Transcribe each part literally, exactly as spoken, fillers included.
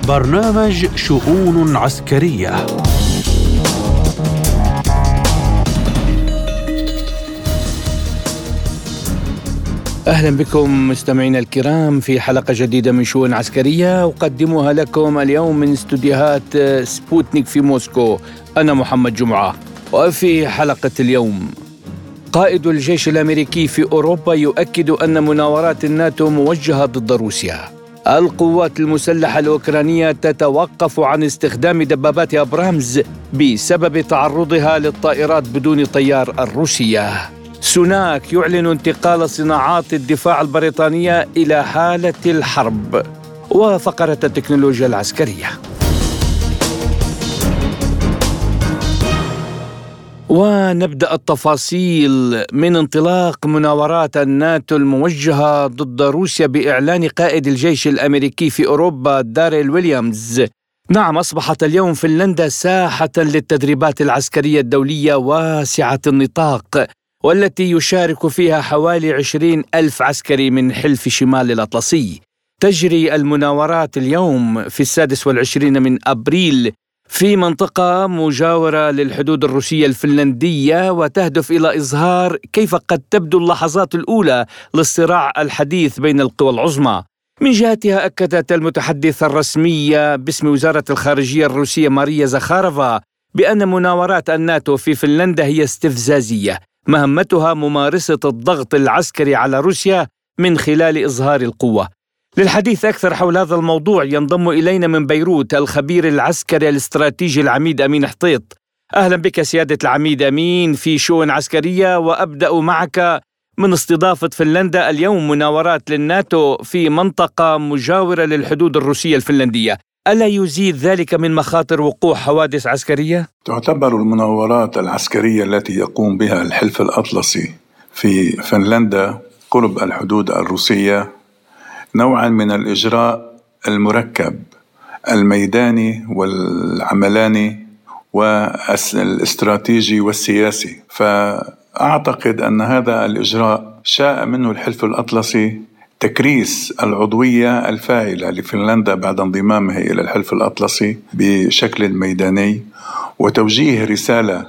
برنامج شؤون عسكرية. أهلا بكم مستمعينا الكرام في حلقة جديدة من شؤون عسكرية أقدمها لكم اليوم من استوديوهات سبوتنيك في موسكو. أنا محمد جمعة. وفي حلقة اليوم، قائد الجيش الأمريكي في أوروبا يؤكد أن مناورات الناتو موجهة ضد روسيا. القوات المسلحة الأوكرانية تتوقف عن استخدام دبابات أبرامز بسبب تعرضها للطائرات بدون طيار الروسية. سوناك يعلن انتقال صناعات الدفاع البريطانية إلى حالة الحرب. وفقرة التكنولوجيا العسكرية. ونبدأ التفاصيل من انطلاق مناورات الناتو الموجهة ضد روسيا بإعلان قائد الجيش الأمريكي في أوروبا داريل ويليامز. نعم، أصبحت اليوم فنلندا ساحة للتدريبات العسكرية الدولية واسعة النطاق، والتي يشارك فيها حوالي عشرين ألف عسكري من حلف شمال الأطلسي. تجري المناورات اليوم في السادس والعشرين من أبريل في منطقة مجاورة للحدود الروسية الفنلندية، وتهدف إلى إظهار كيف قد تبدو اللحظات الأولى للصراع الحديث بين القوى العظمى. من جهتها، أكدت المتحدثة الرسمية باسم وزارة الخارجية الروسية ماريا زخارفا بأن مناورات الناتو في فنلندا هي استفزازية، مهمتها ممارسة الضغط العسكري على روسيا من خلال إظهار القوة. للحديث أكثر حول هذا الموضوع ينضم إلينا من بيروت الخبير العسكري الاستراتيجي العميد أمين حطيط. أهلا بك سيادة العميد أمين في شؤون عسكرية، وأبدأ معك من استضافة فنلندا اليوم مناورات للناتو في منطقة مجاورة للحدود الروسية الفنلندية. ألا يزيد ذلك من مخاطر وقوع حوادث عسكرية؟ تعتبر المناورات العسكرية التي يقوم بها الحلف الأطلسي في فنلندا قرب الحدود الروسية نوعا من الإجراء المركب الميداني والعملاني والاستراتيجي والسياسي. فأعتقد أن هذا الإجراء شاء منه الحلف الأطلسي تكريس العضوية الفاعلة لفنلندا بعد انضمامها إلى الحلف الأطلسي بشكل ميداني، وتوجيه رسالة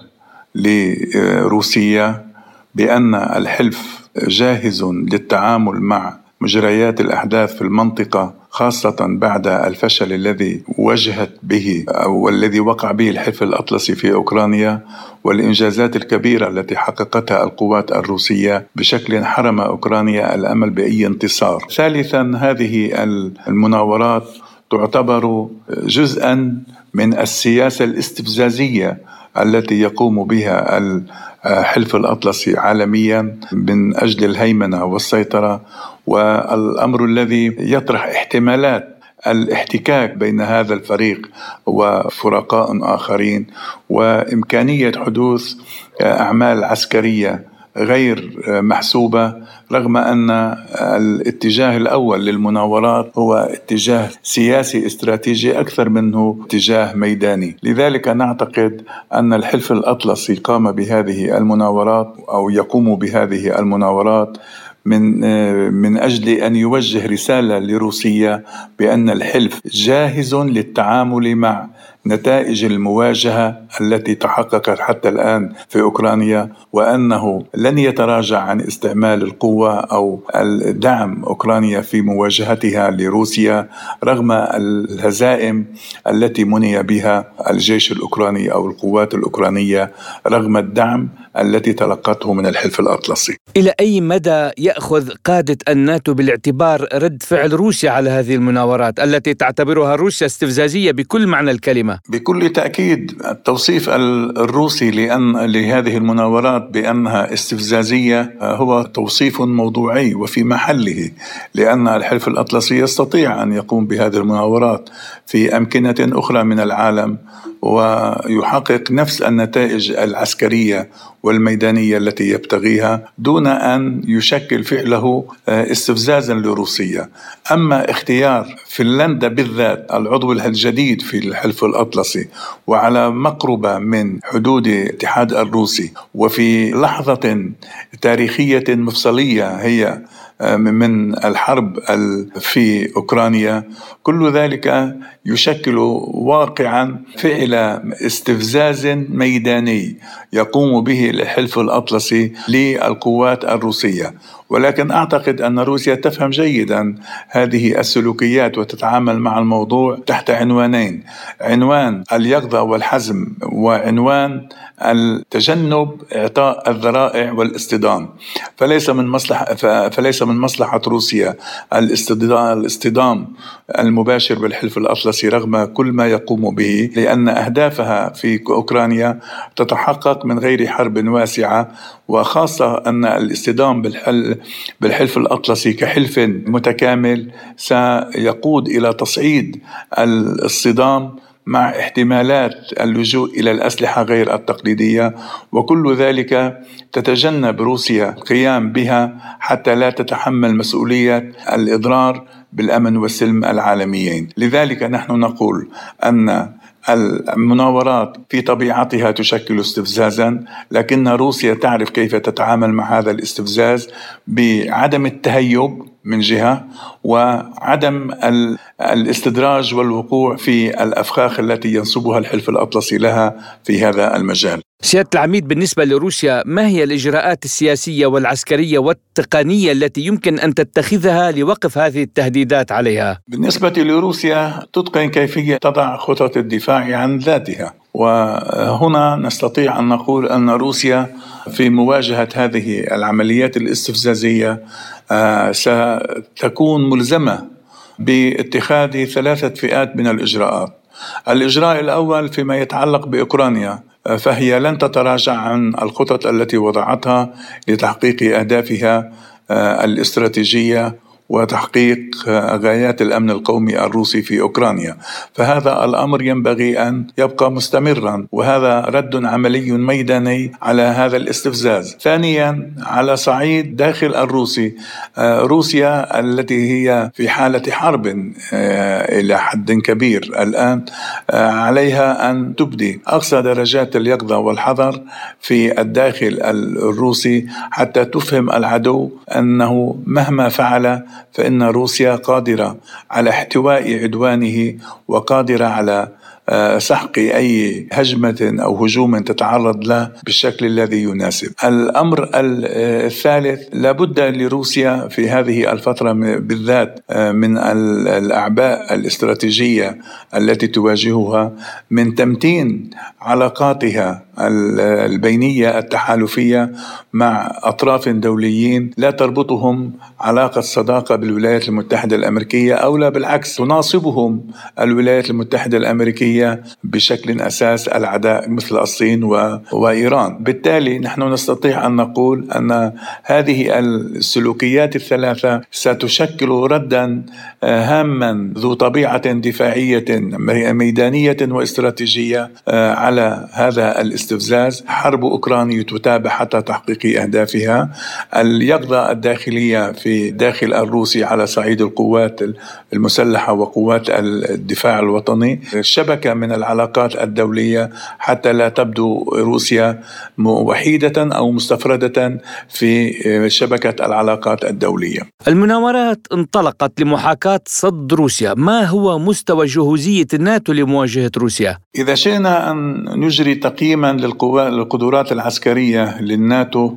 لروسيا بأن الحلف جاهز للتعامل مع مجريات الأحداث في المنطقة، خاصة بعد الفشل الذي واجهت به أو الذي وقع به الحلف الأطلسي في أوكرانيا، والإنجازات الكبيرة التي حققتها القوات الروسية بشكل حرم أوكرانيا الأمل بأي انتصار. ثالثا، هذه المناورات تعتبر جزءا من السياسة الاستفزازية التي يقوم بها الحلف الأطلسي عالميا من أجل الهيمنة والسيطرة، والأمر الذي يطرح احتمالات الاحتكاك بين هذا الفريق وفرقاء آخرين، وإمكانية حدوث أعمال عسكرية غير محسوبة، رغم أن الاتجاه الأول للمناورات هو اتجاه سياسي استراتيجي أكثر منه اتجاه ميداني. لذلك نعتقد أن الحلف الأطلسي قام بهذه المناورات أو يقوم بهذه المناورات من من أجل أن يوجه رسالة لروسيا بأن الحلف جاهز للتعامل مع نتائج المواجهة التي تحققت حتى الآن في أوكرانيا، وأنه لن يتراجع عن استعمال القوة أو الدعم أوكرانيا في مواجهتها لروسيا رغم الهزائم التي مني بها الجيش الأوكراني أو القوات الأوكرانية، رغم الدعم التي تلقته من الحلف الأطلسي. إلى أي مدى يأخذ قادة الناتو بالاعتبار رد فعل روسيا على هذه المناورات التي تعتبرها روسيا استفزازية بكل معنى الكلمة؟ بكل تأكيد التوصيف الروسي لأن لهذه المناورات بأنها استفزازية هو توصيف موضوعي وفي محله، لأن الحلف الأطلسي يستطيع أن يقوم بهذه المناورات في أمكنة أخرى من العالم ويحقق نفس النتائج العسكرية والميدانية التي يبتغيها دون أن يشكل فعله استفزازا لروسيا. أما اختيار فنلندا بالذات العضو الجديد في الحلف الأطلسي وعلى مقربة من حدود الاتحاد الروسي وفي لحظة تاريخية مفصلية هي من الحرب في أوكرانيا، كل ذلك يشكل واقعا فعل استفزاز ميداني يقوم به الحلف الأطلسي للقوات الروسية. ولكن أعتقد أن روسيا تفهم جيدا هذه السلوكيات وتتعامل مع الموضوع تحت عنوانين: عنوان اليقظة والحزم، وعنوان التجنب إعطاء الذرائع والاصطدام. فليس من مصلحة فليس من مصلحة روسيا الاصطدام المباشر بالحلف الأطلسي رغم كل ما يقوم به، لأن أهدافها في أوكرانيا تتحقق من غير حرب واسعة، وخاصة أن الاصطدام بالحلف الأطلسي كحلف متكامل سيقود إلى تصعيد الصدام مع احتمالات اللجوء إلى الأسلحة غير التقليدية، وكل ذلك تتجنب روسيا القيام بها حتى لا تتحمل مسؤولية الإضرار بالأمن والسلم العالميين. لذلك نحن نقول أن المناورات في طبيعتها تشكل استفزازا، لكن روسيا تعرف كيف تتعامل مع هذا الاستفزاز بعدم التهيب من جهة، وعدم الاستدراج والوقوع في الأفخاخ التي ينصبها الحلف الأطلسي لها في هذا المجال. سيادة العميد، بالنسبة لروسيا ما هي الإجراءات السياسية والعسكرية والتقنية التي يمكن أن تتخذها لوقف هذه التهديدات عليها؟ بالنسبة لروسيا تتقن كيفية تضع خطط الدفاع عن ذاتها، وهنا نستطيع أن نقول أن روسيا في مواجهة هذه العمليات الاستفزازية ستكون ملزمة باتخاذ ثلاثة فئات من الإجراءات. الإجراء الأول فيما يتعلق بأوكرانيا، فهي لن تتراجع عن الخطط التي وضعتها لتحقيق أهدافها الاستراتيجية وتحقيق غايات الأمن القومي الروسي في أوكرانيا. فهذا الأمر ينبغي أن يبقى مستمرا، وهذا رد عملي ميداني على هذا الاستفزاز. ثانيا، على صعيد داخل الروسي، روسيا التي هي في حالة حرب إلى حد كبير الآن، عليها أن تبدي أقصى درجات اليقظة والحذر في الداخل الروسي حتى تفهم العدو أنه مهما فعل فإن روسيا قادرة على احتواء عدوانه وقادرة على سحق أي هجمة أو هجوم تتعرض له بالشكل الذي يناسب. الأمر الثالث، لابد لروسيا في هذه الفترة بالذات من الأعباء الاستراتيجية التي تواجهها من تمتين علاقاتها البينية التحالفية مع أطراف دوليين لا تربطهم علاقة صداقة بالولايات المتحدة الأمريكية، أو لا بالعكس تناصبهم الولايات المتحدة الأمريكية بشكل أساس العداء مثل الصين وإيران. بالتالي نحن نستطيع أن نقول أن هذه السلوكيات الثلاثة ستشكل ردا هاما ذو طبيعة دفاعية ميدانية واستراتيجية على هذا الاستفزاز. حرب أوكرانيا تتابع حتى تحقيق أهدافها. اليقظة الداخلية في داخل الروسي على صعيد القوات المسلحة وقوات الدفاع الوطني، شبكة من العلاقات الدولية حتى لا تبدو روسيا وحيدة أو مستفردة في شبكة العلاقات الدولية. المناورات انطلقت لمحاكاة صد روسيا، ما هو مستوى جهوزية الناتو لمواجهة روسيا؟ إذا شئنا أن نجري تقييما للقدرات العسكرية للناتو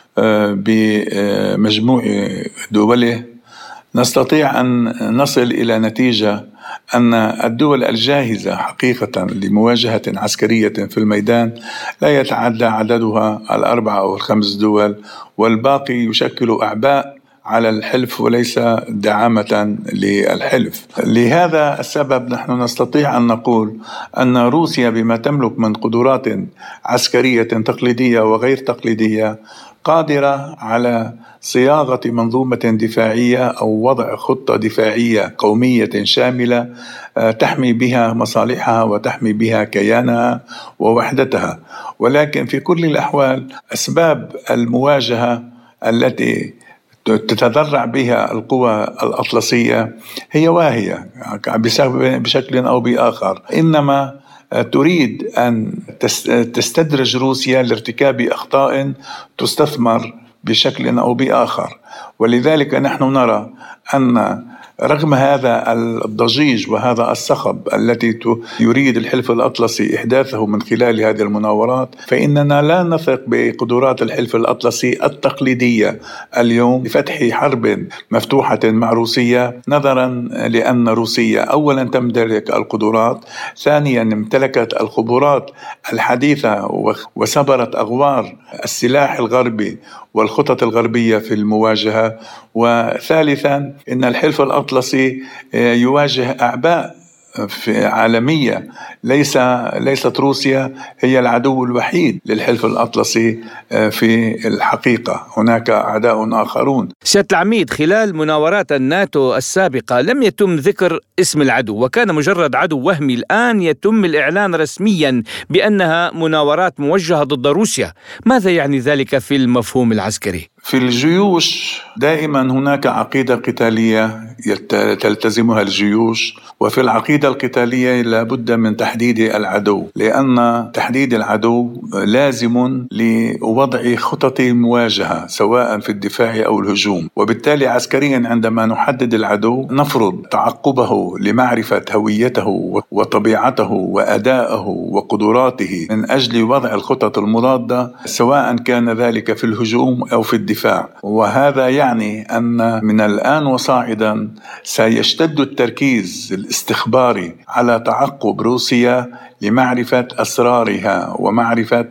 بمجموع دوله، نستطيع أن نصل إلى نتيجة أن الدول الجاهزة حقيقة لمواجهة عسكرية في الميدان لا يتعدى عددها الأربعة أو الخمس دول، والباقي يشكل أعباء على الحلف وليس دعامة للحلف. لهذا السبب نحن نستطيع أن نقول أن روسيا بما تملك من قدرات عسكرية تقليدية وغير تقليدية قادرة على صياغة منظومة دفاعية أو وضع خطة دفاعية قومية شاملة تحمي بها مصالحها وتحمي بها كيانها ووحدتها. ولكن في كل الأحوال أسباب المواجهة التي تتذرع بها القوى الأطلسية هي واهية بشكل أو بآخر، إنما تريد أن تستدرج روسيا لارتكاب أخطاء تستثمر بشكل أو بآخر. ولذلك نحن نرى أن رغم هذا الضجيج وهذا الصخب التي يريد الحلف الأطلسي إحداثه من خلال هذه المناورات، فإننا لا نثق بقدرات الحلف الأطلسي التقليدية اليوم لفتح حرب مفتوحة مع روسيا، نظرا لأن روسيا أولا تمتلك القدرات، ثانيا امتلكت الخبرات الحديثة وسبرت أغوار السلاح الغربي والخطط الغربية في المواجهة، وثالثا إن الحلف الأطلسي يواجه أعباء في عالمية، ليس ليست روسيا هي العدو الوحيد للحلف الأطلسي في الحقيقة، هناك أعداء آخرون. سيادة العميد، خلال مناورات الناتو السابقة لم يتم ذكر اسم العدو وكان مجرد عدو وهمي، الآن يتم الإعلان رسميا بأنها مناورات موجهة ضد روسيا، ماذا يعني ذلك في المفهوم العسكري؟ في الجيوش دائما هناك عقيدة قتالية تلتزمها الجيوش، وفي العقيدة القتالية لابد من تحديد العدو، لأن تحديد العدو لازم لوضع خطط مواجهة سواء في الدفاع أو الهجوم. وبالتالي عسكريا عندما نحدد العدو نفرض تعقبه لمعرفة هويته وطبيعته وأدائه وقدراته من أجل وضع الخطط المضادة، سواء كان ذلك في الهجوم أو في الدفاع. وهذا يعني أن من الآن وصاعدا سيشتد التركيز الاستخباري على تعقب روسيا لمعرفة أسرارها ومعرفة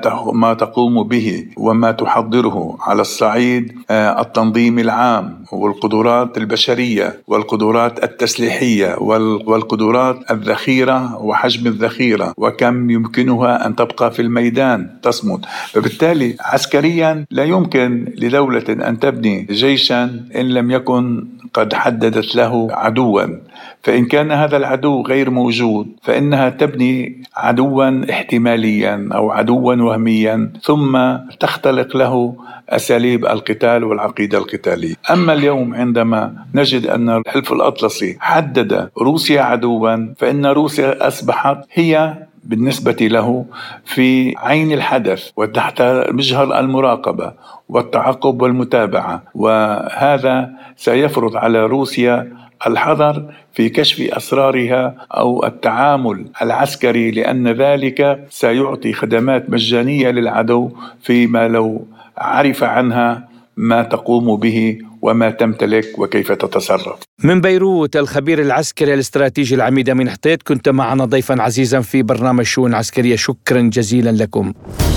ما تقوم به وما تحضره على الصعيد التنظيم العام والقدرات البشرية والقدرات التسليحية والقدرات الذخيرة وحجم الذخيرة وكم يمكنها أن تبقى في الميدان تصمد. فبالتالي عسكريا لا يمكن لدولة أن تبني جيشا إن لم يكن قد حددت له عدوا، فإن كان هذا العدو غير موجود فإنها تبني عدوا احتماليا أو عدوا وهميا ثم تختلق له أساليب القتال والعقيدة القتالية. أما اليوم عندما نجد أن الحلف الأطلسي حدد روسيا عدوا، فإن روسيا أصبحت هي بالنسبة له في عين الحدث وتحت مجهر المراقبة والتعقب والمتابعة، وهذا سيفرض على روسيا الحذر في كشف أسرارها أو التعامل العسكري، لأن ذلك سيعطي خدمات مجانية للعدو فيما لو عرف عنها ما تقوم به وما تمتلك وكيف تتصرف. من بيروت الخبير العسكري الاستراتيجي العميد أمين حطيت، كنت معنا ضيفا عزيزا في برنامج شؤون العسكرية، شكرا جزيلا لكم.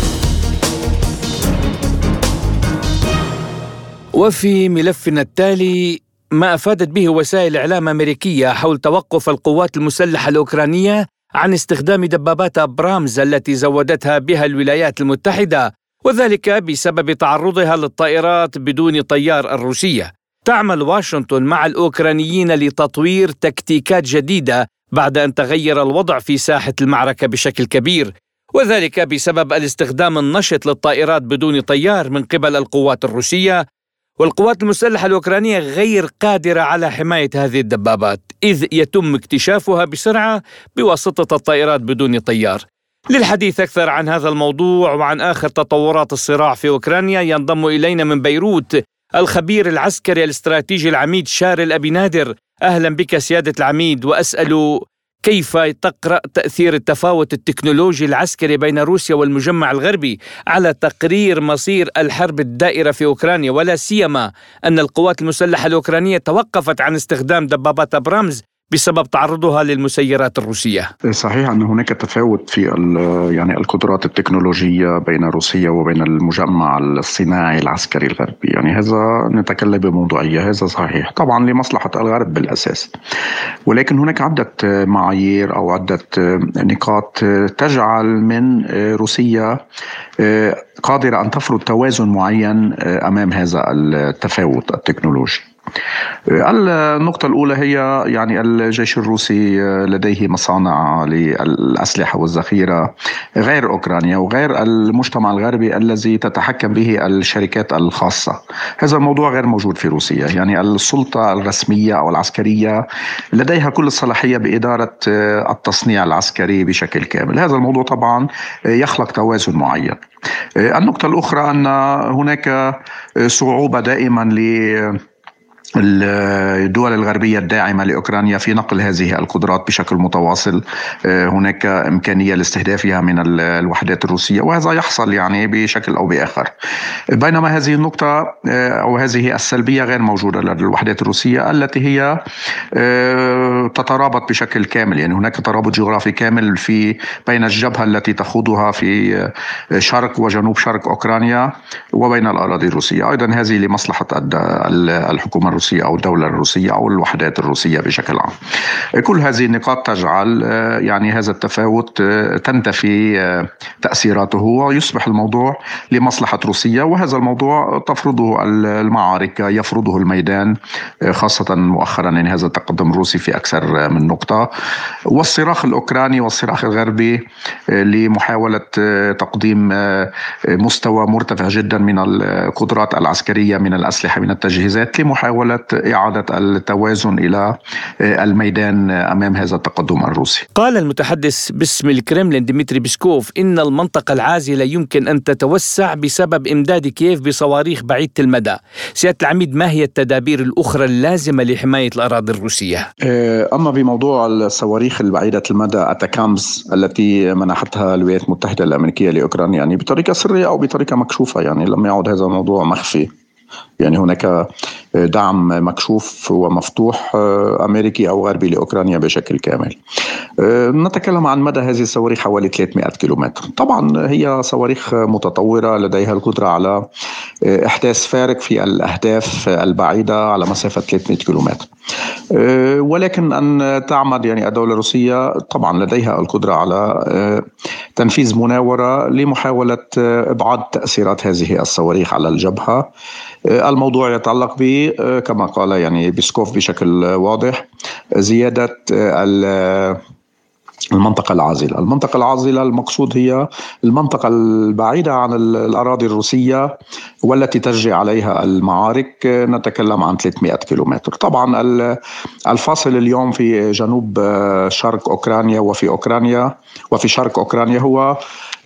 وفي ملفنا التالي، ما أفادت به وسائل إعلام أمريكية حول توقف القوات المسلحة الأوكرانية عن استخدام دبابات أبرامز التي زودتها بها الولايات المتحدة، وذلك بسبب تعرضها للطائرات بدون طيار الروسية. تعمل واشنطن مع الأوكرانيين لتطوير تكتيكات جديدة بعد أن تغير الوضع في ساحة المعركة بشكل كبير، وذلك بسبب الاستخدام النشط للطائرات بدون طيار من قبل القوات الروسية، والقوات المسلحة الأوكرانية غير قادرة على حماية هذه الدبابات، إذ يتم اكتشافها بسرعة بواسطة الطائرات بدون طيار. للحديث أكثر عن هذا الموضوع وعن آخر تطورات الصراع في أوكرانيا ينضم إلينا من بيروت الخبير العسكري الاستراتيجي العميد شارل أبي نادر. أهلا بك سيادة العميد، وأسأل كيف تقرأ تأثير التفاوت التكنولوجي العسكري بين روسيا والمجمع الغربي على تقرير مصير الحرب الدائرة في أوكرانيا، ولا سيما أن القوات المسلحة الأوكرانية توقفت عن استخدام دبابات أبرامز بسبب تعرضها للمسيرات الروسية. صحيح أن هناك تفاوت في يعني القدرات التكنولوجية بين روسيا وبين المجمع الصناعي العسكري الغربي، يعني هذا نتكلم بموضوعية، هذا صحيح طبعا لمصلحة الغرب بالأساس، ولكن هناك عدة معايير أو عدة نقاط تجعل من روسيا قادرة أن تفرض توازن معين أمام هذا التفاوت التكنولوجي. النقطة الأولى هي يعني الجيش الروسي لديه مصانع للأسلحة والذخيرة غير أوكرانيا وغير المجتمع الغربي الذي تتحكم به الشركات الخاصة. هذا الموضوع غير موجود في روسيا، يعني السلطة الرسمية أو العسكرية لديها كل الصلاحية بإدارة التصنيع العسكري بشكل كامل. هذا الموضوع طبعا يخلق توازن معين. النقطة الأخرى أن هناك صعوبة دائما ل الدول الغربية الداعمة لأوكرانيا في نقل هذه القدرات بشكل متواصل. هناك إمكانية لاستهدافها من الوحدات الروسية، وهذا يحصل يعني بشكل أو بآخر. بينما هذه النقطة أو هذه السلبية غير موجودة لدى الوحدات الروسية التي هي تترابط بشكل كامل. يعني هناك ترابط جغرافي كامل في بين الجبهة التي تخوضها في شرق وجنوب شرق أوكرانيا وبين الأراضي الروسية. أيضا هذه لمصلحة الحكومة الروسية أو الدولة الروسية أو الوحدات الروسية بشكل عام. كل هذه النقاط تجعل يعني هذا التفاوت تنتفي تأثيراته ويصبح الموضوع لمصلحة روسيا، وهذا الموضوع تفرضه المعارك يفرضه الميدان، خاصة مؤخرا يعني هذا التقدم الروسي في أكثر من نقطة، والصراخ الأوكراني والصراخ الغربي لمحاولة تقديم مستوى مرتفع جدا من القدرات العسكرية، من الأسلحة، من التجهيزات، لمحاولة إعادة التوازن إلى الميدان أمام هذا التقدم الروسي. قال المتحدث باسم الكرملين ديمتري بيسكوف إن المنطقة العازلة يمكن أن تتوسع بسبب إمداد كييف بصواريخ بعيدة المدى. سيادة العميد، ما هي التدابير الأخرى اللازمة لحماية الأراضي الروسية؟ أما بموضوع الصواريخ البعيدة المدى أتاكامز التي منحتها الولايات المتحدة الأمريكية لأوكرانيا، يعني بطريقة سرية أو بطريقة مكشوفة، يعني لم يعد هذا الموضوع مخفي. يعني هناك دعم مكشوف ومفتوح أمريكي أو غربي لأوكرانيا بشكل كامل. نتكلم عن مدى هذه الصواريخ حوالي ثلاثمائة كيلومتر. طبعا هي صواريخ متطورة لديها القدرة على إحداث فارق في الأهداف البعيدة على مسافة ثلاثمائة كيلومتر، ولكن أن تعمد يعني الدولة الروسية طبعا لديها القدرة على تنفيذ مناورة لمحاولة إبعاد تأثيرات هذه الصواريخ على الجبهة. الموضوع يتعلق ب كما قال يعني بيسكوف بشكل واضح زيادة المنطقة العازلة. المنطقة العازلة المقصود هي المنطقة البعيدة عن الأراضي الروسية والتي تجري عليها المعارك. نتكلم عن ثلاثمائة كيلومتر. طبعا الفاصل اليوم في جنوب شرق أوكرانيا وفي أوكرانيا وفي شرق أوكرانيا هو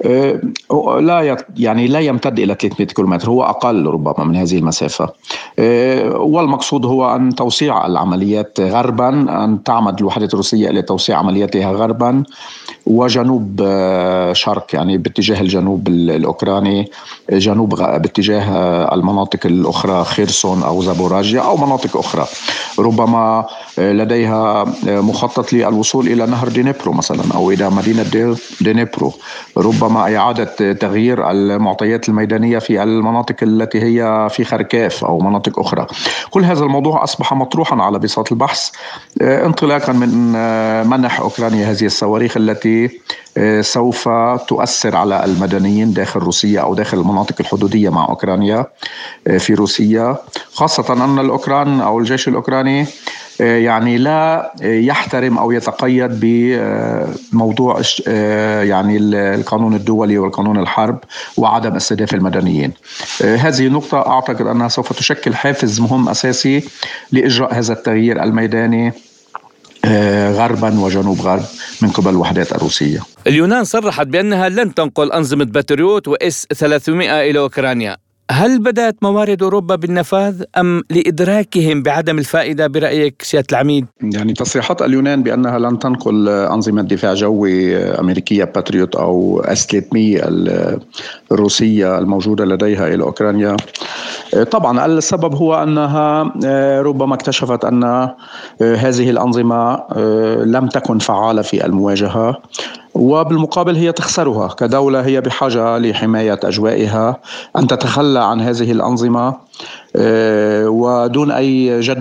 لا يعني لا يمتد إلى ثلاثمائة كيلومتر، هو أقل ربما من هذه المسافة. والمقصود هو أن توسيع العمليات غربا، أن تعمد الوحدات الروسية إلى توسيع عملياتها غربا وجنوب شرق، يعني باتجاه الجنوب الأوكراني، جنوب باتجاه المناطق الأخرى خيرسون أو زابوراجيا أو مناطق أخرى. ربما لديها مخطط للوصول إلى نهر دينيبرو مثلا أو إلى مدينة دينيبرو، ربما إعادة تغيير المعطيات الميدانية في المناطق التي هي في خركاف أو مناطق أخرى. كل هذا الموضوع أصبح مطروحا على بساط البحث انطلاقا من منح أوكرانيا هذه الصواريخ التي سوف تؤثر على المدنيين داخل روسيا أو داخل المناطق الحدودية مع أوكرانيا في روسيا، خاصة أن الأوكران أو الجيش الأوكراني يعني لا يحترم أو يتقيد بموضوع يعني القانون الدولي والقانون الحرب وعدم استهداف المدنيين. هذه النقطة أعتقد أنها سوف تشكل حافز مهم أساسي لإجراء هذا التغيير الميداني غربا وجنوب غرب من قبل الوحدات الروسية. اليونان صرحت بأنها لن تنقل أنظمة باتريوت وإس ثلاثمائة إلى أوكرانيا. هل بدأت موارد أوروبا بالنفاذ أم لإدراكهم بعدم الفائدة برأيك سيادة العميد؟ يعني تصريحات اليونان بأنها لن تنقل أنظمة دفاع جوي أمريكية باتريوت أو إس ثلاثمائة الروسية الموجودة لديها إلى أوكرانيا، طبعا السبب هو أنها ربما اكتشفت أن هذه الأنظمة لم تكن فعالة في المواجهة، وبالمقابل هي تخسرها كدولة. هي بحاجة لحماية أجوائها أن تتخلى عن هذه الأنظمة ودون أي جدوى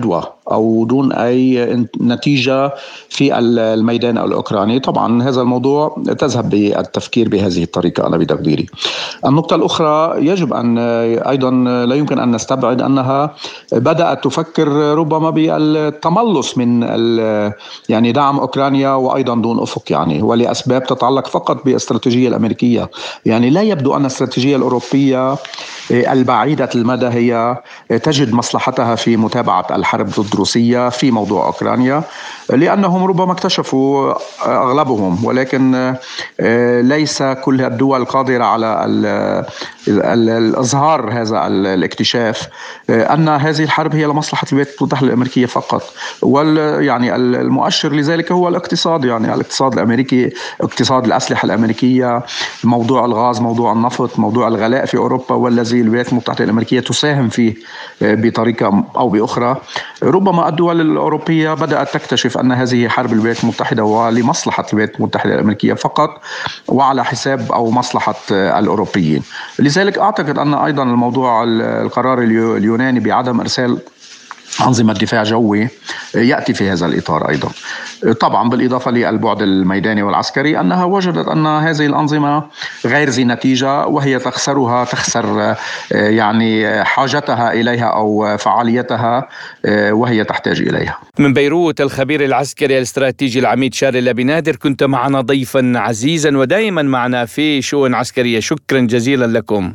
أو دون أي نتيجة في الميدان الأوكراني. طبعا هذا الموضوع تذهب بالتفكير بهذه الطريقة أنا بتقديري. النقطة الأخرى يجب أن أيضا لا يمكن أن نستبعد أنها بدأت تفكر ربما بالتملص من يعني دعم أوكرانيا وأيضا دون أفق، يعني ولأسباب تتعلق فقط بالاستراتيجية الأمريكية. يعني لا يبدو أن الاستراتيجية الأوروبية البعيدة المدى هي تجد مصلحتها في متابعة الحرب ضد روسيا في موضوع أوكرانيا، لأنهم ربما اكتشفوا أغلبهم، ولكن ليس كل الدول قادرة على الإظهار هذا الاكتشاف أن هذه الحرب هي لمصلحة الولايات المتحدة الأمريكية فقط. وال يعني المؤشر لذلك هو الاقتصاد، يعني الاقتصاد الأمريكي، اقتصاد الأسلحة الأمريكية، موضوع الغاز، موضوع النفط، موضوع الغلاء في أوروبا، والذي الولايات المتحدة الأمريكية تساهم فيه بطريقة أو بأخرى. ربما الدول الأوروبية بدأت تكتشف أن هذه حرب الولايات المتحدة ولمصلحة الولايات المتحدة الأمريكية فقط وعلى حساب أو مصلحة الأوروبيين. لذلك أعتقد أن أيضا الموضوع القرار اليوناني بعدم إرسال أنظمة دفاع جوي يأتي في هذا الإطار أيضا، طبعا بالإضافة للبعد الميداني والعسكري، أنها وجدت أن هذه الأنظمة غير ذي نتيجة، وهي تخسرها تخسر يعني حاجتها إليها أو فعاليتها وهي تحتاج إليها. من بيروت الخبير العسكري الاستراتيجي العميد شارل لبنادر، كنت معنا ضيفا عزيزا ودائما معنا في شؤون عسكرية، شكرا جزيلا لكم.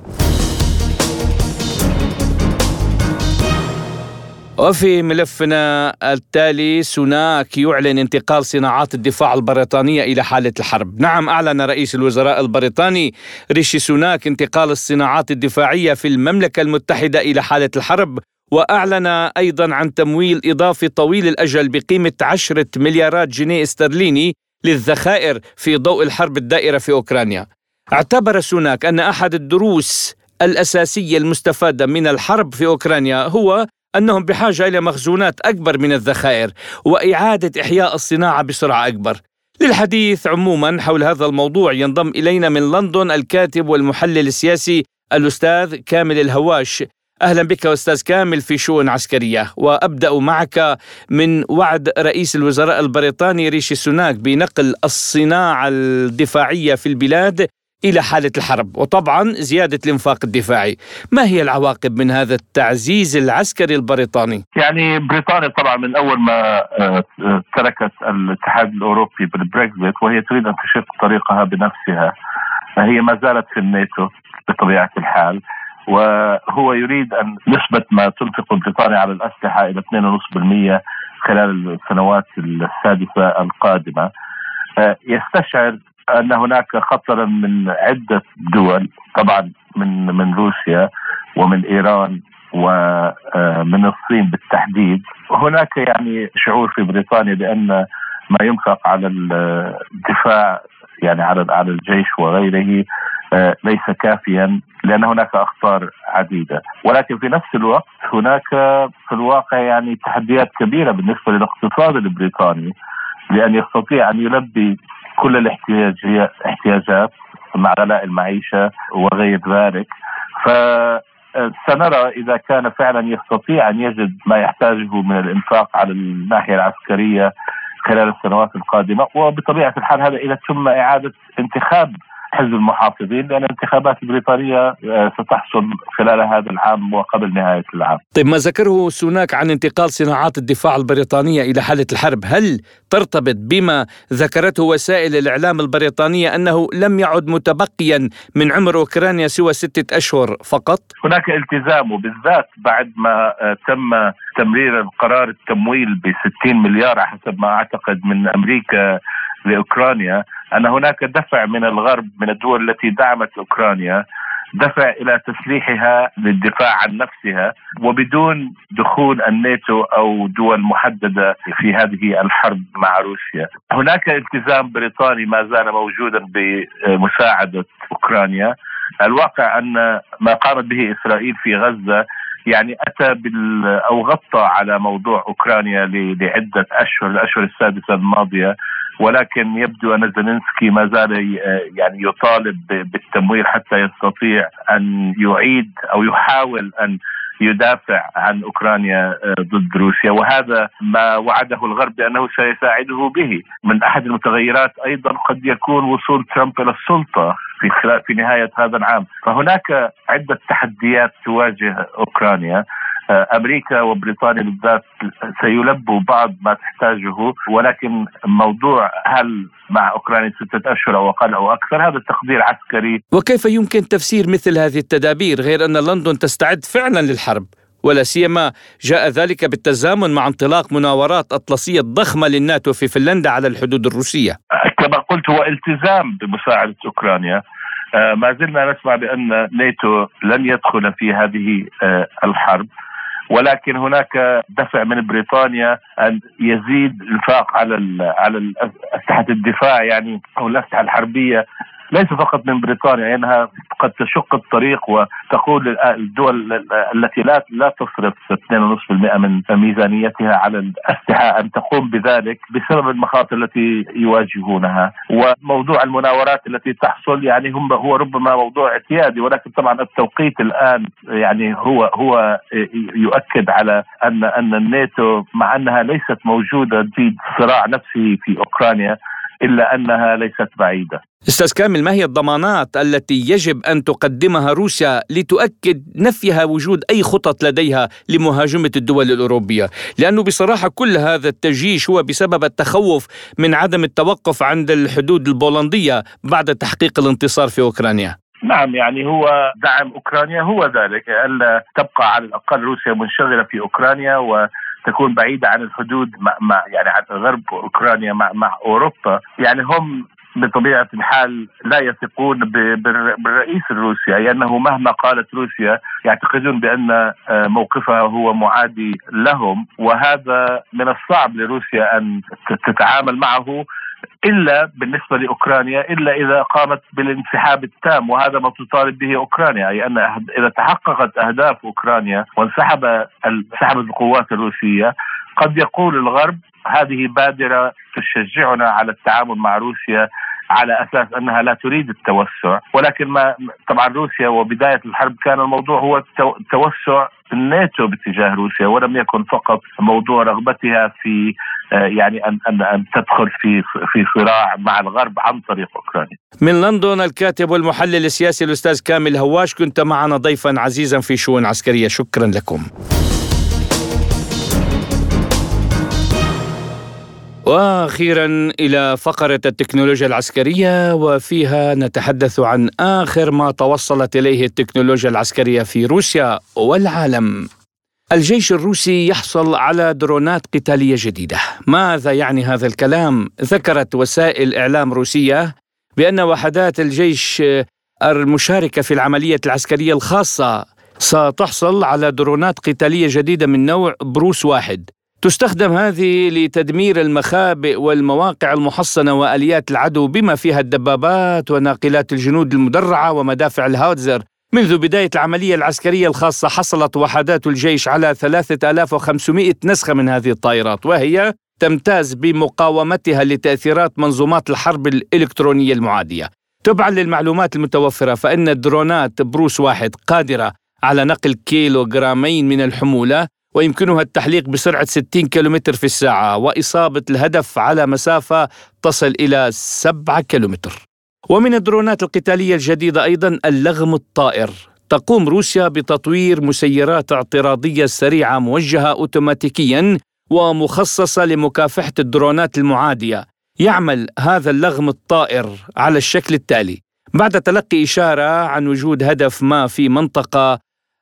وفي ملفنا التالي، سوناك يعلن انتقال صناعات الدفاع البريطانية إلى حالة الحرب. نعم، أعلن رئيس الوزراء البريطاني ريشي سوناك انتقال الصناعات الدفاعية في المملكة المتحدة إلى حالة الحرب، وأعلن أيضا عن تمويل إضافي طويل الأجل بقيمة عشرة مليارات جنيه استرليني للذخائر في ضوء الحرب الدائرة في أوكرانيا. اعتبر سوناك أن أحد الدروس الأساسية المستفادة من الحرب في أوكرانيا هو أنهم بحاجة إلى مخزونات أكبر من الذخائر وإعادة إحياء الصناعة بسرعة أكبر. للحديث عموما حول هذا الموضوع ينضم إلينا من لندن الكاتب والمحلل السياسي الأستاذ كامل الهواش. أهلا بك أستاذ كامل في شؤون عسكرية، وأبدأ معك من وعد رئيس الوزراء البريطاني ريشي سوناك بنقل الصناعة الدفاعية في البلاد إلى حالة الحرب، وطبعا زيادة الإنفاق الدفاعي. ما هي العواقب من هذا التعزيز العسكري البريطاني؟ يعني بريطانيا طبعا من أول ما تركت الاتحاد الأوروبي بالبريكزيت وهي تريد أن تشق طريقها بنفسها، هي ما زالت في الناتو بطبيعة الحال، وهو يريد أن نسبة ما تنفق بريطانيا على الأسلحة إلى اثنين فاصلة خمسة بالمئة خلال السنوات السادسة القادمة. يستشعر أن هناك خطرا من عدة دول، طبعا من من روسيا ومن إيران ومن الصين بالتحديد. هناك يعني شعور في بريطانيا بأن ما ينفق على الدفاع يعني على على الجيش وغيره ليس كافيا، لأن هناك أخطار عديدة. ولكن في نفس الوقت هناك في الواقع يعني تحديات كبيرة بالنسبة للاقتصاد البريطاني، لأن يستطيع أن يلبي كل الاحتياجات مع غلاء المعيشة وغير ذلك. فسنرى إذا كان فعلا يستطيع أن يجد ما يحتاجه من الإنفاق على الناحية العسكرية خلال السنوات القادمة. وبطبيعة الحال هذا إذا تم إعادة انتخاب حزب المحافظين، لأن الانتخابات البريطانية ستحصل خلال هذا العام وقبل نهاية العام. طيب، ما ذكره سوناك عن انتقال صناعات الدفاع البريطانية إلى حالة الحرب، هل ترتبط بما ذكرته وسائل الإعلام البريطانية أنه لم يعد متبقيا من عمر أوكرانيا سوى ستة أشهر فقط؟ هناك التزام، وبالذات بعد ما تم تمرير القرار التمويل بستين مليار حسب ما أعتقد من أمريكا لأوكرانيا، أن هناك دفع من الغرب من الدول التي دعمت أوكرانيا، دفع إلى تسليحها للدفاع عن نفسها وبدون دخول الناتو أو دول محددة في هذه الحرب مع روسيا. هناك التزام بريطاني ما زال موجودا بمساعدة أوكرانيا. الواقع أن ما قامت به إسرائيل في غزة يعني أتى بال أو غطى على موضوع أوكرانيا لعدة أشهر، الأشهر السادسة الماضية، ولكن يبدو أن زيلينسكي ما زال يعني يطالب بالتمويل حتى يستطيع أن يعيد أو يحاول أن يدافع عن أوكرانيا ضد روسيا، وهذا ما وعده الغرب بأنه سيساعده به. من أحد المتغيرات أيضا قد يكون وصول ترامب إلى السلطة في في نهاية هذا العام. فهناك عدة تحديات تواجه أوكرانيا. أمريكا وبريطانيا بالذات سيلبوا بعض ما تحتاجه، ولكن موضوع هل مع أوكرانيا ستة أشهر أو أقل أو أكثر هذا تقدير عسكري. وكيف يمكن تفسير مثل هذه التدابير غير أن لندن تستعد فعلا للحرب، ولا سيما جاء ذلك بالتزامن مع انطلاق مناورات أطلسية ضخمة للناتو في فنلندا على الحدود الروسية؟ كما قلت هو التزام بمساعدة أوكرانيا. ما زلنا نسمع بأن ناتو لن يدخل في هذه الحرب، ولكن هناك دفع من بريطانيا أن يزيد الإنفاق على على أسلحة الدفاع يعني أو الأسلحة الحربية، ليس فقط من بريطانيا لأنها قد تشق الطريق وتقول الدول التي لا لا تصرف اثنين فاصلة خمسة بالمئة من ميزانيتها على الأسلحة أن تقوم بذلك بسبب المخاطر التي يواجهونها. وموضوع المناورات التي تحصل يعني هم هو ربما موضوع اعتيادي، ولكن طبعا التوقيت الآن يعني هو هو يؤكد على أن أن الناتو مع أنها ليست موجودة في صراع نفسه في أوكرانيا إلا أنها ليست بعيدة. أستاذ كامل، ما هي الضمانات التي يجب أن تقدمها روسيا لتؤكد نفيها وجود أي خطط لديها لمهاجمة الدول الأوروبية؟ لأنه بصراحة كل هذا التجيش هو بسبب التخوف من عدم التوقف عند الحدود البولندية بعد تحقيق الانتصار في أوكرانيا. نعم، يعني هو دعم أوكرانيا هو ذلك، ألا تبقى على الأقل روسيا منشغلة في أوكرانيا وتكون بعيدة عن الحدود مع, مع يعني عن غرب أوكرانيا مع, مع أوروبا. يعني هم بطبيعة الحال لا يثقون بالرئيس الروسي، لأنه يعني مهما قالت روسيا يعتقدون بأن موقفها هو معادي لهم، وهذا من الصعب لروسيا أن تتعامل معه إلا بالنسبة لأوكرانيا إلا إذا قامت بالانسحاب التام، وهذا ما تطالب به أوكرانيا. أي أن إذا تحققت أهداف أوكرانيا وانسحب انسحبت القوات الروسية قد يقول الغرب هذه بادرة تشجعنا على التعامل مع روسيا على أساس أنها لا تريد التوسع. ولكن ما طبعا روسيا وبداية الحرب كان الموضوع هو توسع الناتو باتجاه روسيا، ولم يكن فقط موضوع رغبتها في يعني أن أن أن تدخل في في صراع مع الغرب عن طريق أوكرانيا. من لندن الكاتب والمحلل السياسي الأستاذ كامل هواش، كنت معنا ضيفا عزيزا في شؤون عسكرية، شكرا لكم. وأخيرا إلى فقرة التكنولوجيا العسكرية، وفيها نتحدث عن آخر ما توصلت إليه التكنولوجيا العسكرية في روسيا والعالم. الجيش الروسي يحصل على درونات قتالية جديدة. ماذا يعني هذا الكلام؟ ذكرت وسائل إعلام روسية بأن وحدات الجيش المشاركة في العملية العسكرية الخاصة ستحصل على درونات قتالية جديدة من نوع بروس واحد. تستخدم هذه لتدمير المخابئ والمواقع المحصنة وآليات العدو بما فيها الدبابات وناقلات الجنود المدرعة ومدافع الهاوتزر. منذ بداية العملية العسكرية الخاصة حصلت وحدات الجيش على ثلاثة آلاف وخمسمائة نسخة من هذه الطائرات، وهي تمتاز بمقاومتها لتأثيرات منظومات الحرب الإلكترونية المعادية. تبعا للمعلومات المتوفرة فإن الدرونات بروس واحد قادرة على نقل كيلوغرامين من الحمولة، ويمكنها التحليق بسرعة ستين كيلومتر في الساعة وإصابة الهدف على مسافة تصل إلى سبعة كيلومتر. ومن الدرونات القتالية الجديدة أيضا اللغم الطائر. تقوم روسيا بتطوير مسيرات اعتراضية سريعة موجهة أوتوماتيكيا ومخصصة لمكافحة الدرونات المعادية. يعمل هذا اللغم الطائر على الشكل التالي: بعد تلقي إشارة عن وجود هدف ما في منطقة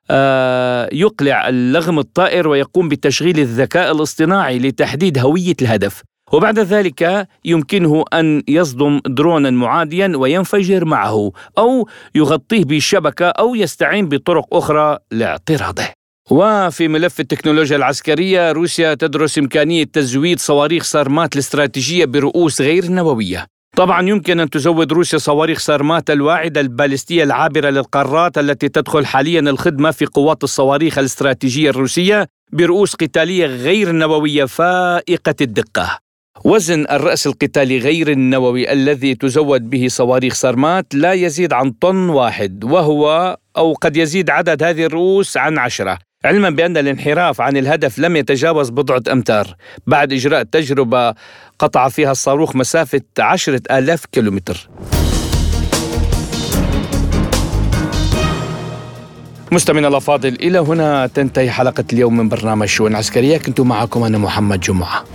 آه يقلع اللغم الطائر ويقوم بتشغيل الذكاء الاصطناعي لتحديد هوية الهدف، وبعد ذلك يمكنه أن يصدم درونا معاديا وينفجر معه أو يغطيه بشبكة أو يستعين بطرق أخرى لاعتراضه. وفي ملف التكنولوجيا العسكرية، روسيا تدرس إمكانية تزويد صواريخ سارمات الاستراتيجية برؤوس غير نووية. طبعا يمكن أن تزود روسيا صواريخ سارمات الواعدة البالستية العابرة للقارات التي تدخل حاليا الخدمة في قوات الصواريخ الاستراتيجية الروسية برؤوس قتالية غير نووية فائقة الدقة. وزن الرأس القتالي غير النووي الذي تزود به صواريخ سارمات لا يزيد عن طن واحد، وهو أو قد يزيد عدد هذه الرؤوس عن عشرة. علما بأن الانحراف عن الهدف لم يتجاوز بضعة أمتار بعد إجراء تجربة قطع فيها الصاروخ مسافة عشرة آلاف كيلومتر. مستمعينا الأفاضل، إلى هنا تنتهي حلقة اليوم من برنامج شؤون عسكرية. كنت معكم أنا محمد جمعة.